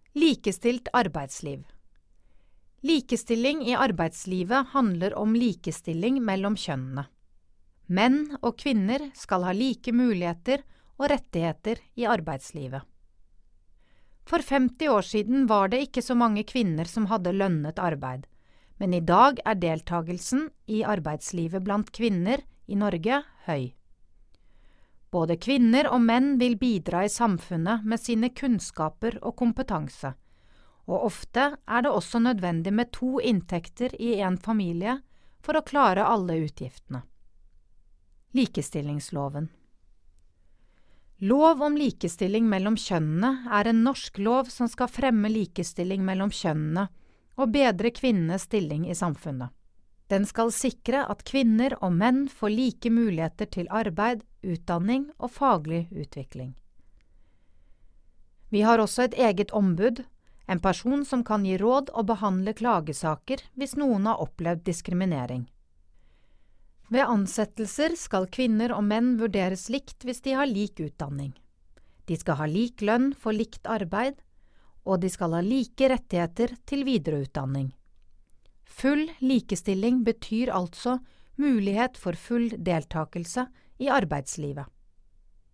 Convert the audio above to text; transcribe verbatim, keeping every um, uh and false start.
Likestilt arbeidsliv. Likestilling i arbeidslivet handler om likestilling mellom kjønnene. Menn og kvinner skal ha like muligheter og rettigheter i arbeidslivet. For femti år siden var det ikke så mange kvinner som hadde lønnet arbeid, men i dag er deltagelsen i arbeidslivet blant kvinner i Norge høy. Både kvinner og menn vil bidra i samfunnet med sine kunnskaper og kompetanse, og ofte er det også nødvendig med to inntekter i en familie for å klare alle utgiftene. Likestillingsloven. Lov om likestilling mellom kjønnene er en norsk lov som skal fremme likestilling mellom kjønnene og bedre kvinnenes stilling i samfunnet. Den skal sikre at kvinner og menn får like muligheter til arbeid, utdanning og faglig utvikling. Vi har også et eget ombud, en person som kan gi råd og behandle klagesaker hvis noen har opplevd diskriminering. Ved ansettelser skal kvinner og menn vurderes likt hvis de har lik utdanning. De skal ha lik lønn for likt arbeid, og de skal ha like rettigheter til videreutdanning. Full likestilling betyr altså mulighet for full deltakelse i arbeidslivet.